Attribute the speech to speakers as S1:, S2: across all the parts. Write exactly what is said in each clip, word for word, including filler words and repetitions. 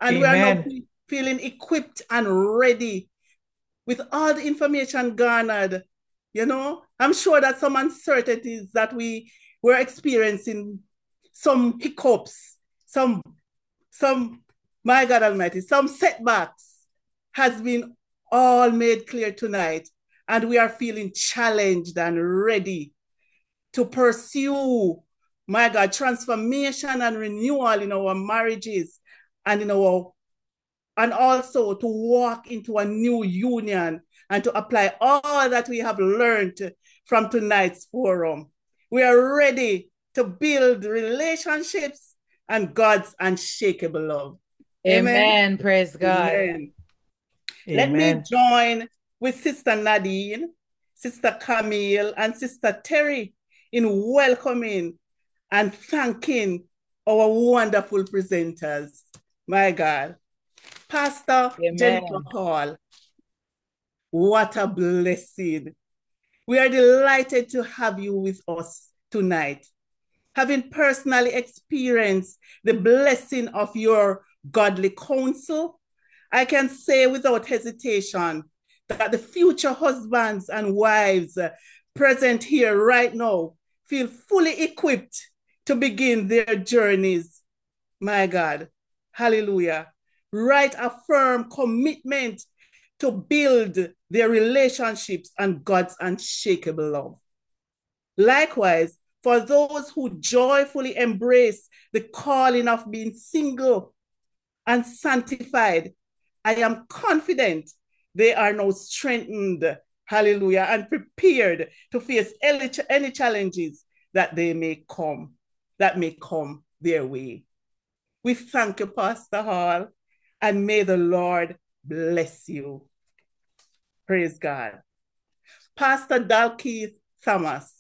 S1: And we are now
S2: Amen.
S1: fe- feeling equipped and ready with all the information garnered. You know, I'm sure that some uncertainties that we were experiencing, some hiccups, some, some, my God Almighty, some setbacks has been all made clear tonight. And we are feeling challenged and ready to pursue, my God, transformation and renewal in our marriages and in our and also to walk into a new union and to apply all that we have learned from tonight's forum. We are ready to build relationships and God's unshakable love. Amen.
S3: Amen. Praise God.
S1: Amen. Let me
S2: Amen.
S1: join with Sister Nadine, Sister Camille, and Sister Terry in welcoming and thanking our wonderful presenters. My God. Pastor Jennifer
S3: Amen.
S1: Hall, what a blessing. We are delighted to have you with us tonight. Having personally experienced the blessing of your godly counsel, I can say without hesitation that the future husbands and wives present here right now feel fully equipped to begin their journeys. My God, hallelujah. Write a firm commitment to build their relationships and God's unshakable love. Likewise, for those who joyfully embrace the calling of being single and sanctified, I am confident they are now strengthened, hallelujah, and prepared to face any, any challenges that they may come, that may come their way. We thank you, Pastor Hall, and may the Lord bless you. Praise God. Pastor Dalkeith Thomas,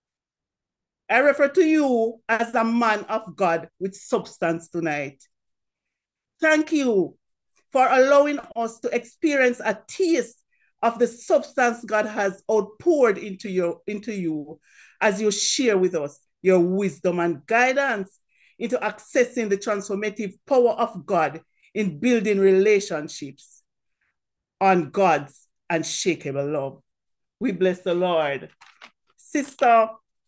S1: I refer to you as a man of God with substance tonight. Thank you for allowing us to experience a taste of the substance God has outpoured into you, into you as you share with us your wisdom and guidance into accessing the transformative power of God in building relationships on God's unshakable love. We bless the Lord. Sister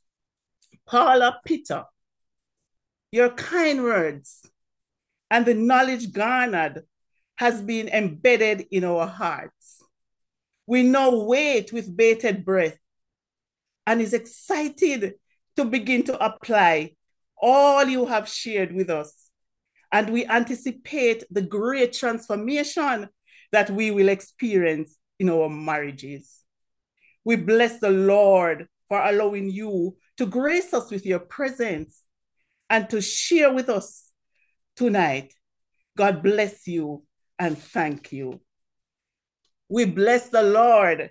S1: Paula Peter, your kind words and the knowledge garnered has been embedded in our hearts. We now wait with bated breath and is excited to begin to apply all you have shared with us. And we anticipate the great transformation that we will experience in our marriages. We bless the Lord for allowing you to grace us with your presence and to share with us tonight. God bless you and thank you. We bless the Lord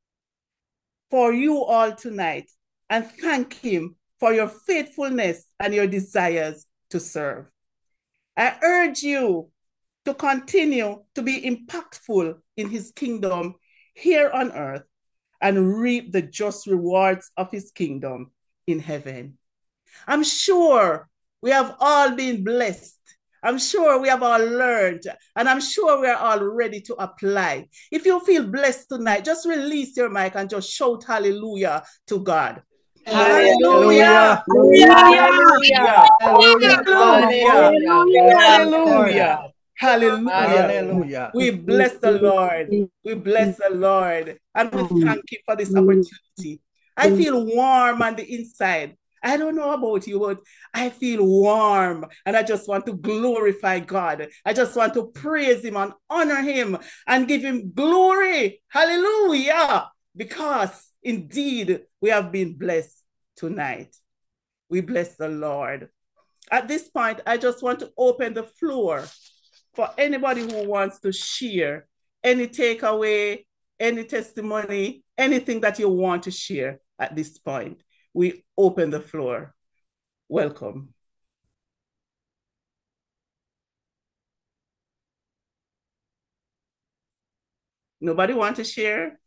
S1: for you all tonight and thank him for your faithfulness and your desires to serve. I urge you to continue to be impactful in his kingdom here on earth and reap the just rewards of his kingdom in heaven. I'm sure we have all been blessed. I'm sure we have all learned, and I'm sure we are all ready to apply. If you feel blessed tonight, just release your mic and just shout hallelujah to God.
S3: Hallelujah.
S1: Hallelujah!
S2: Hallelujah.
S3: Hallelujah.
S1: Hallelujah!
S2: Hallelujah.
S1: Hallelujah!
S3: Hallelujah. Glory to
S1: Hallelujah!
S3: God.
S1: Hallelujah!
S3: Hallelujah.
S2: Hallelujah.
S1: We bless the Lord. We bless the Lord. And we thank him for this opportunity. I feel warm on the inside. I don't know about you, but I feel warm and I just want to glorify God. I just want to praise him and honor him and give him glory. Hallelujah. Because indeed we have been blessed tonight. We bless the Lord. At this point, I just want to open the floor for anybody who wants to share any takeaway, any testimony, anything that you want to share at this point. We open the floor. Welcome. Nobody want to share?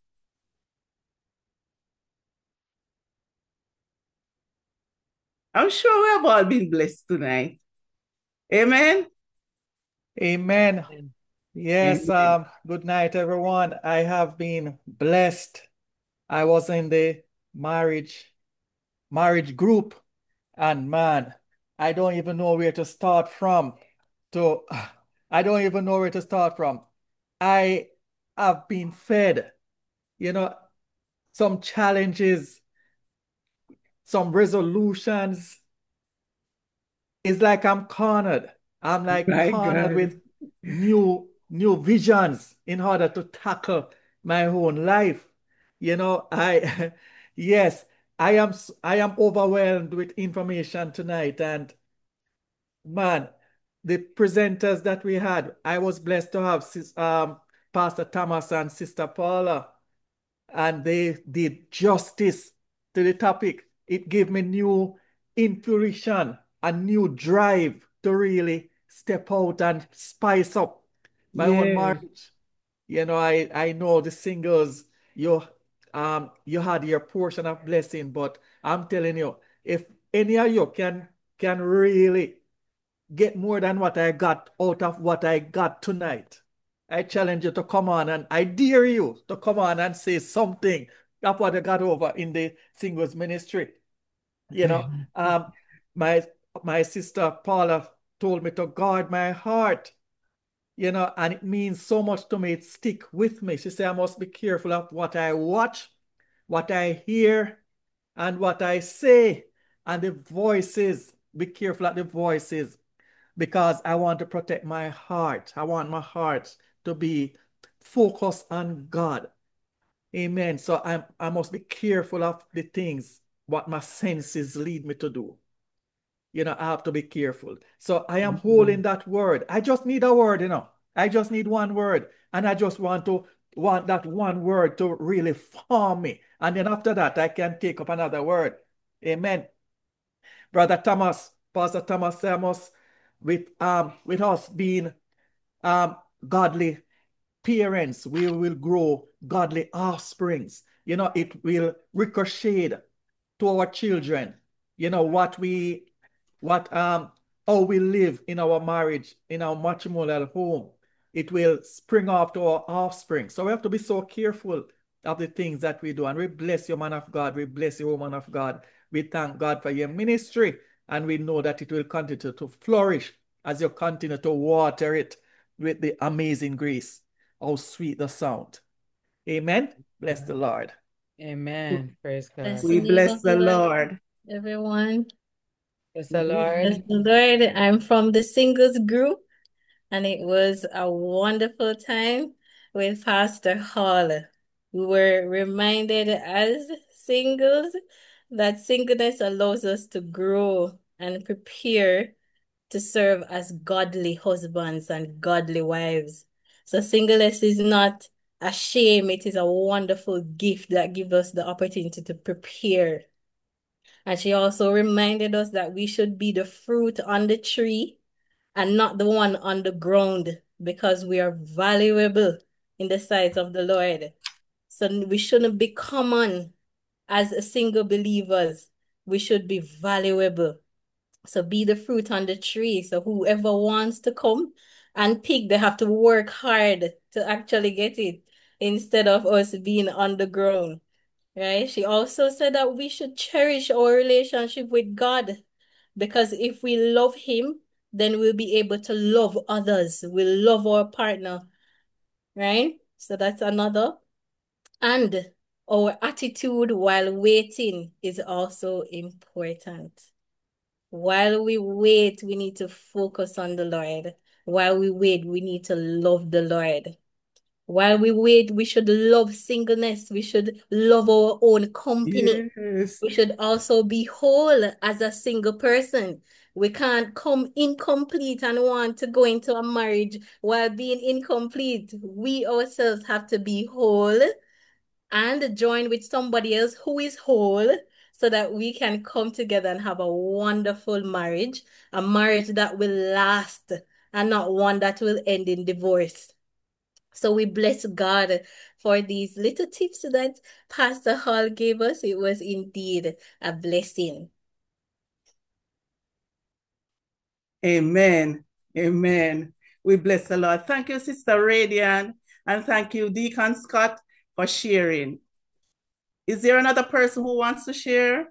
S1: I'm sure we have all been blessed tonight. Amen.
S2: Amen. Yes,
S1: Amen.
S2: um, good night, everyone. I have been blessed. I was in the marriage marriage group, and man, I don't even know where to start from. To I don't even know where to start from. I have been fed, you know, some challenges, some resolutions. It's like I'm cornered. I'm like
S1: My
S2: cornered
S1: God.
S2: with new new visions in order to tackle my own life. You know, I yes, I am s- I am overwhelmed with information tonight, and man, the presenters that we had, I was blessed to have sis, um, Pastor Thomas and Sister Paula, and they did justice to the topic. It gave me new intuition, a new drive to really step out and spice up my own
S1: Yes.
S2: marriage. You know, I I know the singles, you um you had your portion of blessing, but I'm telling you, if any of you can can really get more than what I got out of what I got tonight, I challenge you to come on, and I dare you to come on and say something of what I got over in the singles ministry. You know, um, my my sister Paula told me to guard my heart, you know, and it means so much to me. It stick with me. She said I must be careful of what I watch, what I hear, and what I say, and the voices. Be careful of the voices because I want to protect my heart. I want my heart to be focused on God. Amen. So I'm, I must be careful of the things what my senses lead me to do. You know, I have to be careful. So I am holding that word. I just need a word, you know. I just need one word. And I just want to want that one word to really form me. And then after that, I can take up another word. Amen. Brother Thomas, Pastor Thomas Samos, with um with us being um godly parents, we will grow godly offsprings. You know, it will ricochet to our children. You know, what we what um how we live in our marriage, in our matrimonial home. It will spring off to our offspring. So we have to be so careful of the things that we do. And we bless you, man of God. We bless you, woman of God. We thank God for your ministry. And we know that it will continue to flourish as you continue to water it with the amazing grace. How sweet the sound. Amen. Bless the Lord.
S3: Amen. Praise
S4: Bless
S3: God.
S4: the
S1: We
S4: name
S1: bless
S4: of the
S1: the
S4: Lord,
S1: Lord.
S4: everyone.
S3: Praise the
S1: Yes.
S4: Bless
S3: Lord.
S4: the Lord. I'm from the singles group, and it was a wonderful time with Pastor Hall. We were reminded as singles that singleness allows us to grow and prepare to serve as godly husbands and godly wives. So singleness is not a shame, it is a wonderful gift that gives us the opportunity to prepare. And she also reminded us that we should be the fruit on the tree and not the one on the ground because we are valuable in the sight of the Lord. So we shouldn't be common as single believers. We should be valuable. So be the fruit on the tree. So whoever wants to come and pick, they have to work hard to actually get it instead of us being on the ground. Right? She also said that we should cherish our relationship with God because if we love Him, then we'll be able to love others. We'll love our partner, right? So that's another. And our attitude while waiting is also important. While we wait, we need to focus on the Lord. While we wait, we need to love the Lord. While we wait, we should love singleness. We should love our own company.
S1: Yes.
S4: We should also be whole as a single person. We can't come incomplete and want to go into a marriage while being incomplete. We ourselves have to be whole and join with somebody else who is whole so that we can come together and have a wonderful marriage, a marriage that will last and not one that will end in divorce. So we bless God for these little tips that Pastor Hall gave us. It was indeed a blessing.
S1: Amen. Amen. We bless the Lord. Thank you, Sister Radian, and thank you, Deacon Scott, for sharing. Is there another person who wants to share?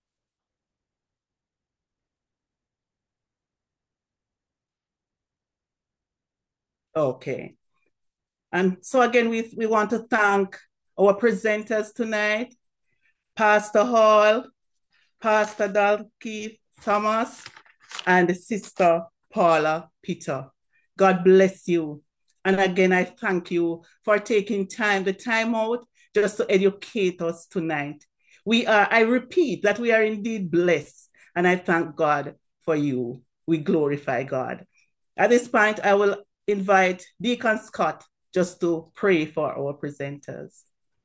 S1: Okay. And so again, we, we want to thank our presenters tonight, Pastor Hall, Pastor Dalkeith Thomas, and Sister Paula Peter. God bless you. And again, I thank you for taking time, the time out, just to educate us tonight. We are, I repeat, that we are indeed blessed, and I thank God for you. We glorify God. At this point, I will invite Deacon Scott just to pray for our presenters.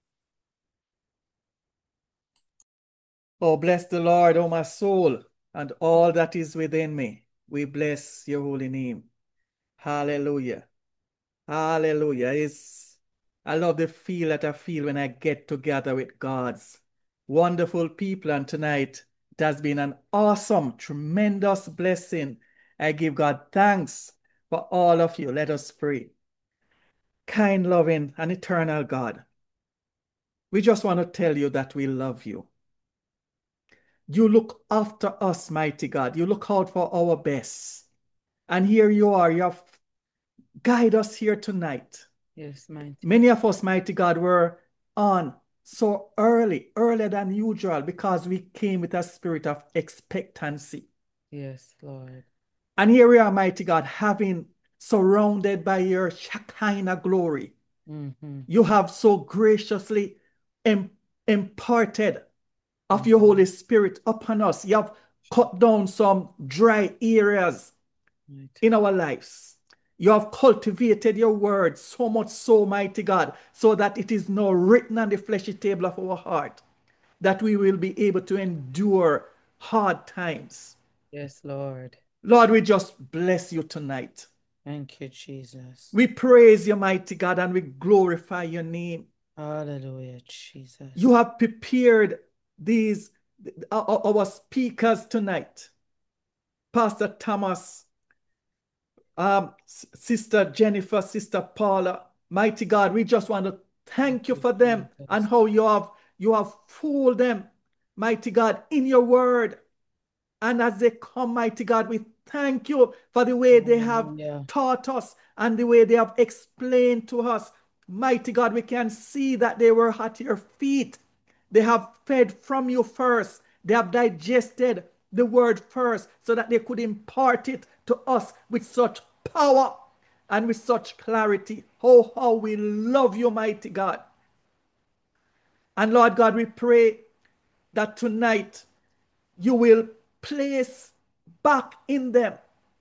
S2: Oh, bless the Lord, oh my soul, and all that is within me. We bless your holy name. Hallelujah. Hallelujah. It's, I love the feel that I feel when I get together with God's wonderful people. And tonight, it has been an awesome, tremendous blessing. I give God thanks for all of you. Let us pray. Kind, loving, and eternal God, we just want to tell you that we love you. You look after us, mighty God. You look out for our best. And here you are. You have guided us here tonight.
S3: Yes, mighty.
S2: Many of us, mighty God, were on so early, earlier than usual, because we came with a spirit of expectancy.
S3: Yes, Lord.
S2: And here we are, mighty God, having surrounded by your Shekinah glory.
S3: Mm-hmm.
S2: You have so graciously im- imparted of your Holy Spirit upon us. You have cut down some dry areas
S3: Mighty.
S2: in our lives. You have cultivated your word so much so, mighty God, so that it is now written on the fleshy table of our heart, that we will be able to endure hard times.
S3: Yes, Lord.
S2: Lord, we just bless you tonight.
S3: Thank you, Jesus.
S2: We praise you, mighty God, and we glorify your name.
S3: Hallelujah, Jesus.
S2: You have prepared these, our, our speakers tonight. Pastor Thomas, um, Sister Jennifer, Sister Paula, mighty God, we just want to thank you for them and how you have, you have fooled them, mighty God, in your word. And as they come, mighty God, we thank you for the way they have
S3: Hallelujah.
S2: taught us and the way they have explained to us. Mighty God, we can see that they were at your feet. They have fed from you first. They have digested the word first so that they could impart it to us with such power and with such clarity. Oh, how we love you, mighty God. And Lord God, we pray that tonight you will place back in them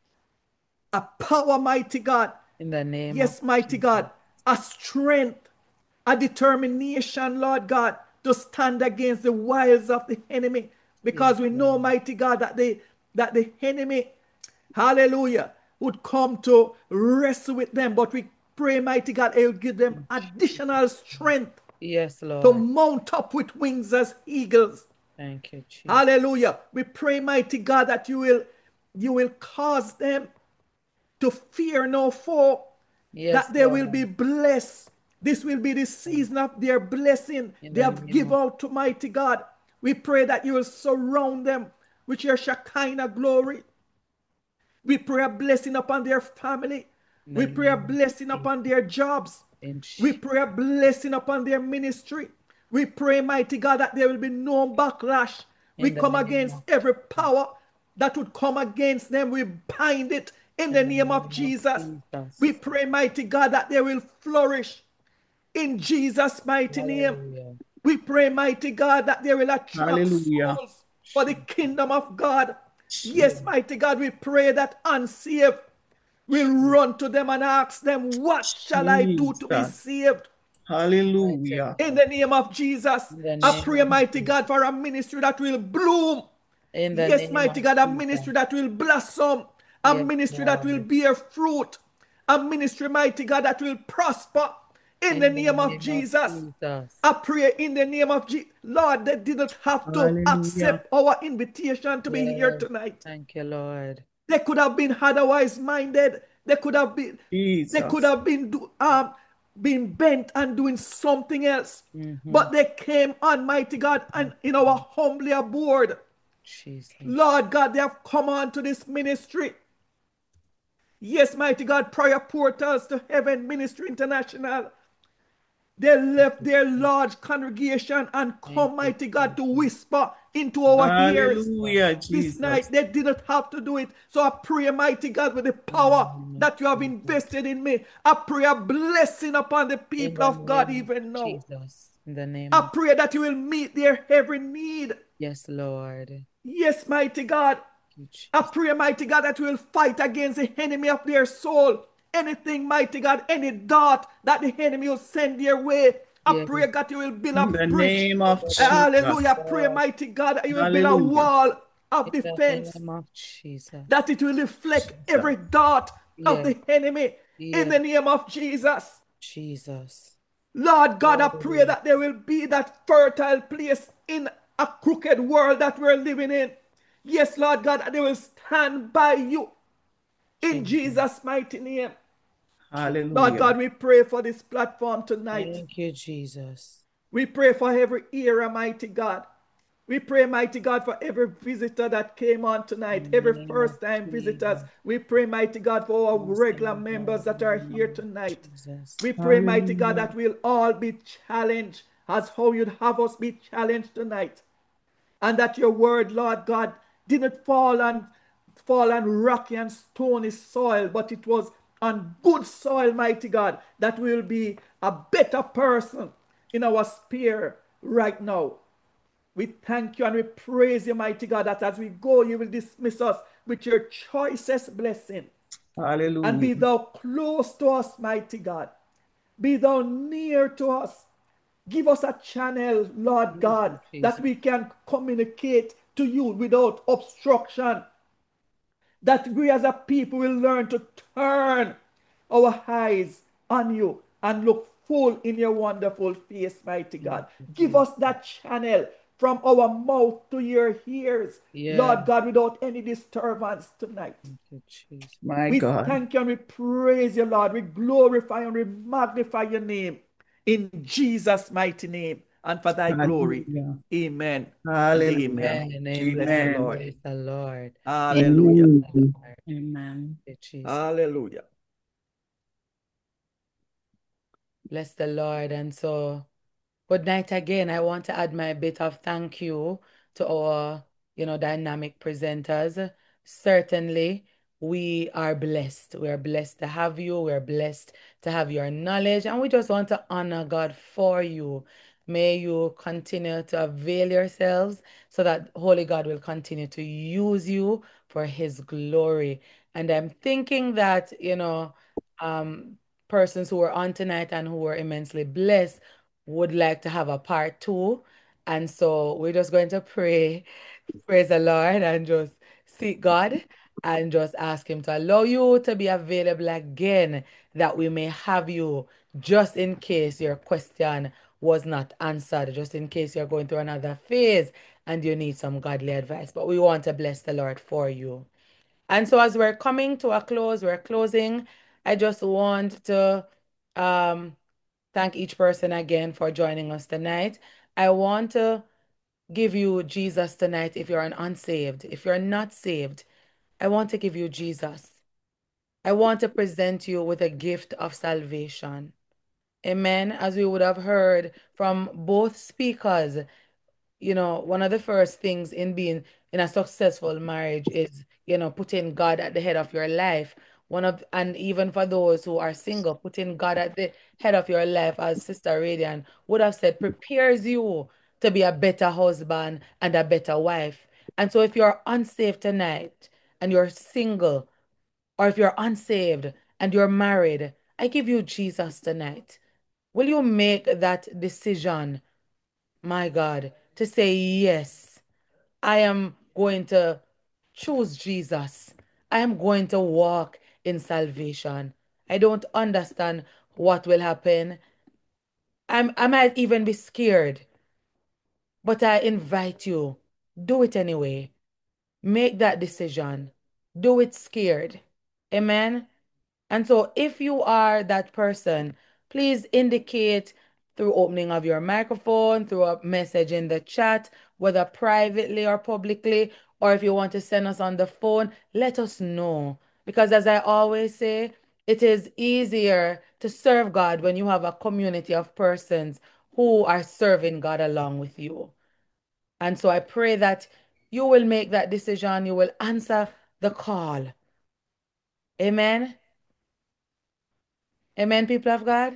S2: a power, mighty God.
S3: In the name
S2: Yes,
S3: of
S2: mighty
S3: Jesus.
S2: God, a strength, a determination, Lord God, to stand against the wiles of the enemy. Because
S3: Yes,
S2: we know,
S3: Lord.
S2: mighty God, that the, that the enemy, hallelujah, would come to wrestle with them. But we pray, mighty God, it will give them additional strength
S3: Yes,
S2: to
S3: Lord.
S2: mount up with wings as eagles.
S3: Thank you, Jesus.
S2: Hallelujah. We pray, mighty God, that you will, you will cause them to fear no foe,
S3: Yes,
S2: that they will
S3: Lord.
S2: be blessed. This will be the season of their blessing.
S3: In
S2: They
S3: the
S2: have
S3: name
S2: given
S3: of-
S2: out to mighty God. We pray that you will surround them with your Shekinah glory. We pray a blessing upon their family.
S3: In
S2: We
S3: the
S2: pray a
S3: name of
S2: blessing upon their jobs.
S3: In
S2: We
S3: Je-
S2: pray a blessing upon their ministry. We pray, mighty God, that there will be no backlash. We
S3: In the
S2: come
S3: name
S2: against
S3: of-
S2: every power that would come against them. We bind it in the name of Jesus.
S3: Jesus.
S2: We pray, mighty God, that they will flourish in Jesus' mighty name.
S3: Hallelujah.
S2: We pray, mighty God, that they will attract
S1: Hallelujah.
S2: souls for the kingdom of God. Yes, mighty God, we pray that unsaved will run to them and ask them, what shall I do to be
S1: Jesus.
S2: saved?
S1: Hallelujah.
S2: In the name of Jesus,
S3: In the
S2: I
S3: name
S2: pray,
S3: of
S2: mighty God, for a ministry that will bloom.
S3: In the
S2: Yes,
S3: name
S2: mighty
S3: of
S2: God, a
S3: Jesus.
S2: ministry that will blossom. A
S3: Yes,
S2: ministry that will
S3: Lord.
S2: bear fruit. A ministry, mighty God, that will prosper. In, the name of Jesus.
S3: Jesus.
S2: I pray in the name of Jesus. Lord, they didn't have to
S1: Hallelujah.
S2: accept our invitation to be here
S3: Yes.
S2: tonight.
S3: Thank you, Lord.
S2: They could have been otherwise minded. They could have been,
S1: Jesus.
S2: they could have been do, um been bent and doing something else.
S3: Mm-hmm.
S2: But they came on, mighty God, and in our humbly abode.
S3: Jesus.
S2: Lord God, they have come on to this ministry. Yes, mighty God, prayer portals to heaven ministry international. They left their large congregation and come, mighty God, to whisper into our ears.
S1: Hallelujah,
S2: This
S1: Jesus.
S2: night they didn't have to do it. So I pray, mighty God, with the power that you have invested in me, I pray a blessing upon the
S3: In
S2: people
S3: the
S2: of God
S3: name
S2: even
S3: of
S2: now.
S3: Jesus. In the name
S2: I
S3: of
S2: pray that you will meet their every need.
S3: yes, Lord.
S2: Yes, mighty God.
S3: Thank you,
S2: I
S3: Jesus.
S2: pray, mighty God, that you will fight against the enemy of their soul. Anything, mighty God, any dart that the enemy will send their way. I
S3: Yes,
S2: pray, God, you will build a
S1: In the
S2: bridge.
S1: name of
S3: Lord.
S1: Jesus.
S2: Hallelujah. I pray, mighty God, that you will build a
S1: Hallelujah.
S2: wall of
S3: In the
S2: defense,
S3: name of Jesus.
S2: that it will deflect every dart of
S3: Yes,
S2: the enemy in
S3: yes,
S2: the name of Jesus.
S3: Jesus.
S2: Lord God, I pray
S3: Hallelujah.
S2: that there will be that fertile place in a crooked world that we're living in. Yes, Lord God, that they will stand by you in
S3: Jesus.
S2: Jesus' mighty name. Lord
S1: Hallelujah.
S2: God, we pray for this platform tonight.
S3: Thank you, Jesus.
S2: We pray for every era, mighty God. We pray, mighty God, for every visitor that came on tonight,
S3: In the
S2: every
S3: name of
S2: first time visitors.
S3: Jesus.
S2: We pray, mighty God, for our
S3: Yes,
S2: regular
S3: Lord
S2: members
S3: God.
S2: that
S3: In
S2: are
S3: the
S2: here
S3: name of
S2: tonight.
S3: Jesus.
S2: We pray, mighty God,
S1: Hallelujah.
S2: that we'll all be challenged as how you'd have us be challenged tonight. And that your word, Lord God, didn't fall on fall on rocky and stony soil, but it was on good soil, mighty God, that we'll be a better person in our sphere right now. We thank you and we praise you, mighty God, that as we go, you will dismiss us with your choicest blessing. And be
S1: Hallelujah.
S2: thou close to us, mighty God. Be thou near to us. Give us a channel, Lord
S3: Thank
S2: God,
S3: you,
S2: that
S3: Jesus.
S2: we can communicate to you without obstruction. That we as a people will learn to turn our eyes on you and look full in your wonderful face, mighty God.
S3: Thank you,
S2: Give
S3: Jesus.
S2: us that channel from our mouth to your ears,
S3: Yeah.
S2: Lord God, without any disturbance tonight.
S3: Thank you, Jesus.
S1: My
S2: We
S1: God.
S2: thank you and we praise you, Lord. We glorify and we magnify your name in Jesus' mighty name and for thy glory.
S1: Hallelujah.
S2: Amen.
S1: Hallelujah.
S2: Amen.
S3: Amen.
S2: Bless the
S3: Amen.
S1: Amen.
S2: Lord.
S3: Praise the Lord.
S2: Hallelujah.
S1: Amen.
S3: Lord.
S4: Amen.
S3: Thank you, Jesus.
S2: Hallelujah.
S3: Bless the Lord. And so, good night again. I want to add my bit of thank you to our, you know, dynamic presenters. Certainly, we are blessed. We are blessed to have you. We are blessed to have your knowledge. And we just want to honor God for you. May you continue to avail yourselves so that Holy God will continue to use you for his glory. And I'm thinking that, you know, um, persons who were on tonight and who were immensely blessed would like to have a part two. And so we're just going to pray, praise the Lord, and just seek God and just ask him to allow you to be available again, that we may have you just in case your question was not answered, just in case you're going through another phase and you need some godly advice. But we want to bless the Lord for you. And so as we're coming to a close, we're closing, I just want to um, thank each person again for joining us tonight. I want to give you Jesus tonight if you're an unsaved. If you're not saved, I want to give you Jesus. I want to present you with a gift of salvation. Amen. As we would have heard from both speakers, you know, one of the first things in being in a successful marriage is, you know, putting God at the head of your life. One of, and even for those who are single, putting God at the head of your life, as Sister Radian would have said, prepares you to be a better husband and a better wife. And so if you're unsaved tonight and you're single, or if you're unsaved and you're married, I give you Jesus tonight. Will you make that decision, my God, to say, yes, I am going to choose Jesus. I am going to walk in salvation. I don't understand what will happen. I'm, I might even be scared, but I invite you, do it anyway. Make that decision. Do it scared. Amen. And so if you are that person, please indicate through opening of your microphone, through a message in the chat, whether privately or publicly, or if you want to send us on the phone, let us know. Because as I always say, it is easier to serve God when you have a community of persons who are serving God along with you. And so I pray that you will make that decision, you will answer the call. Amen. Amen, people of God.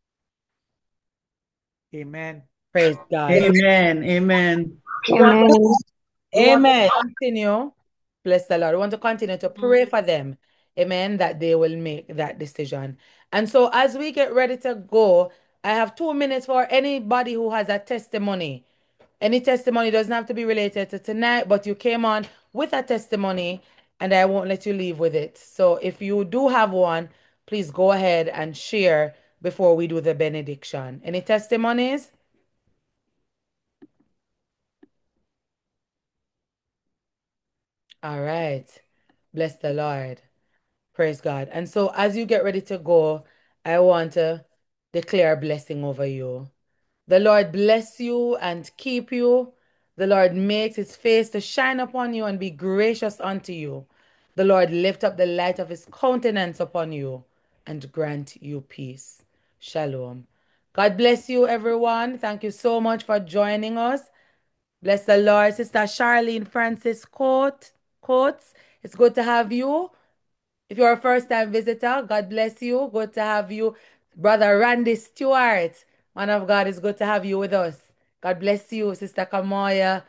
S2: Amen.
S3: Praise God.
S1: Amen. Amen.
S3: We want to,
S5: Amen.
S3: we want to
S5: Amen.
S3: continue. Bless the Lord. We want to continue to pray for them. Amen. That they will make that decision. And so as we get ready to go, I have two minutes for anybody who has a testimony. Any testimony doesn't have to be related to tonight, but you came on with a testimony and I won't let you leave with it. So if you do have one, please go ahead and share before we do the benediction. Any testimonies? All right. Bless the Lord. Praise God. And so as you get ready to go, I want to declare a blessing over you. The Lord bless you and keep you. The Lord makes his face to shine upon you and be gracious unto you. The Lord lift up the light of his countenance upon you and grant you peace. Shalom. God bless you, everyone. Thank you so much for joining us. Bless the Lord. Sister Charlene Francis Coates. Coates, it's good to have you. If you're a first-time visitor, God bless you. Good to have you. Brother Randy Stewart, man of God, it's good to have you with us. God bless you. Sister Kamoya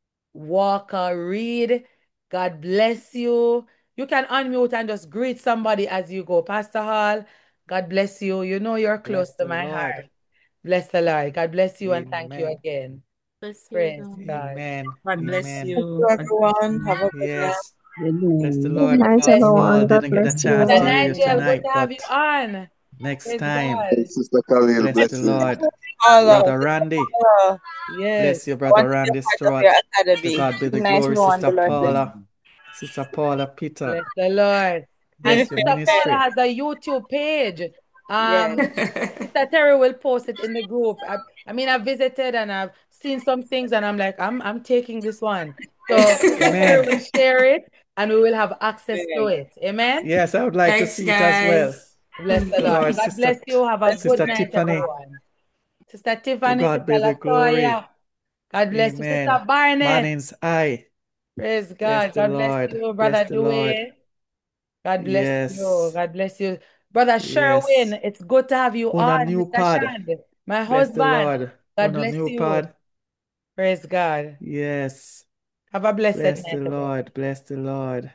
S3: Walker Reed, God bless you. You can unmute and just greet somebody as you go. Pastor Hall, God bless you. You know you're close
S2: Bless
S3: to
S2: the
S3: my
S2: Lord.
S3: heart. Bless the Lord. God bless you and thank you
S2: Amen.
S3: again.
S4: Bless you,
S3: Praise
S4: Lord.
S3: God.
S2: Amen.
S4: God bless
S2: Amen.
S5: Thank
S4: you.
S5: you,
S4: God bless
S5: everyone.
S4: you.
S5: Have a good night.
S2: Yes. Bless the
S1: Amen.
S5: Good
S2: Lord.
S3: God
S5: night,
S3: bless
S2: Pastor
S5: everyone.
S2: Hall
S3: you.
S5: God
S2: didn't get a
S5: bless
S2: chance
S3: Sister
S2: to
S5: you.
S2: hear you
S3: Nigel, good
S2: tonight,
S3: to have you
S2: but
S3: on.
S2: next
S3: Praise
S2: time,
S3: God.
S6: Sister Khalil,
S2: bless the
S6: blessings.
S2: Lord.
S5: Paula,
S2: Brother Randy,
S5: Paula, yes.
S2: bless you,
S5: I
S2: Brother
S5: want to be a
S2: Randy
S5: part of your
S2: Stewart. To
S5: academy.
S2: God be the
S5: Good night,
S2: glory.
S5: everyone.
S2: Sister
S5: The Lord bless
S2: Paula, Sister Paula Peter,
S3: Bless the Lord. And
S5: you.
S2: bless your
S3: Sister Paula
S2: ministry.
S3: has a YouTube page.
S5: Yes.
S3: Um, Sister Terry will post it in the group. I, I mean, I visited and I've seen some things and I'm like, I'm I'm taking this one. So Sister Terry
S2: Amen.
S3: will share it and we will have access to
S5: Amen.
S3: it. Amen.
S2: Yes, I would like to
S7: Thanks,
S2: see it as well.
S7: guys.
S3: Bless the
S2: The
S3: Lord.
S2: Lord,
S3: God
S2: Sister,
S3: bless you. Have a
S5: Bless
S3: good
S2: Sister
S3: night,
S2: Tiffany,
S3: everyone. Sister
S2: to
S3: Tiffany,
S2: God
S3: Sister
S2: be the
S3: Latoya.
S2: glory.
S3: God bless you.
S2: Amen.
S3: Sister Barnett.
S2: Morning's I.
S3: Praise
S2: Bless
S3: God.
S2: the
S3: God bless
S2: Lord.
S3: you,
S2: Bless
S3: Brother
S2: the Lord.
S3: Dwayne. God bless you.
S2: Yes.
S3: God bless you. Brother
S2: Yes.
S3: Sherwin, it's good to have you
S2: Una
S3: on,
S2: new
S3: Sister
S2: pod.
S3: Shand, my
S2: Bless the
S3: husband.
S2: Lord.
S3: God
S2: Una
S3: bless
S2: new
S3: you.
S2: pod.
S3: Praise God.
S2: Yes.
S3: Have a blessed
S2: Bless
S3: night,
S2: the
S3: everyone.
S2: Lord. Bless the Lord.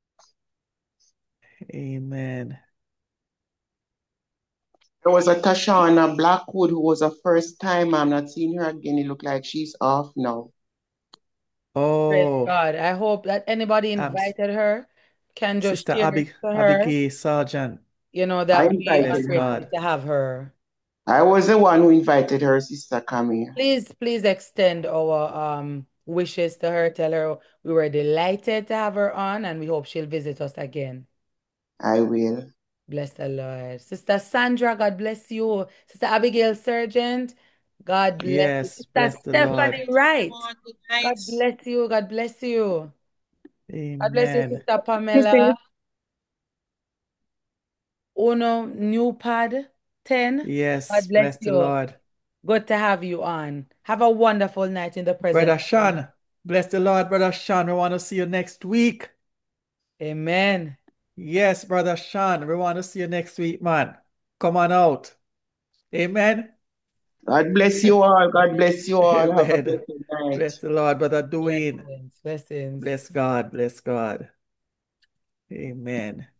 S2: Amen.
S6: There was a Tashana Blackwood who was a first time. I'm not seeing her again. It looked like she's off now.
S3: Praise
S2: Oh,
S3: God. I hope that anybody
S2: um, s-
S3: invited her can just
S2: Sister
S3: share it
S2: Abby,
S3: to her,
S2: Abigail Sargent.
S3: you know,
S6: I
S3: that we are
S2: Bless
S6: invited her.
S3: grateful
S2: God.
S3: to have her.
S6: I was the one who invited her, Sister Camille.
S3: Please, please extend our um wishes to her. Tell her we were delighted to have her on and we hope she'll visit us again.
S6: I will.
S3: Bless the Lord. Sister Sandra, God bless you. Sister Abigail Sergeant, God bless you.
S2: Yes,
S3: Sister
S2: bless the Lord.
S3: Stephanie Wright,
S5: Everyone, good night.
S3: God bless you. God bless you. God bless you,
S2: Amen.
S3: Sister Pamela. Uno New Pad ten,
S2: Yes,
S3: God bless
S2: bless the
S3: you.
S2: Lord.
S3: Good to have you on. Have a wonderful night in the presence
S2: Brother
S3: of the Lord.
S2: Sean, bless the Lord, Brother Sean. We want to see you next week.
S3: Amen.
S2: Yes, Brother Sean, we want to see you next week, man. Come on out. Amen.
S6: God bless you all. God bless you all. Have a
S2: Amen.
S6: blessed night.
S2: Bless the Lord, Brother Dwayne.
S3: Blessings. Blessings.
S2: Bless God. Bless God. Amen.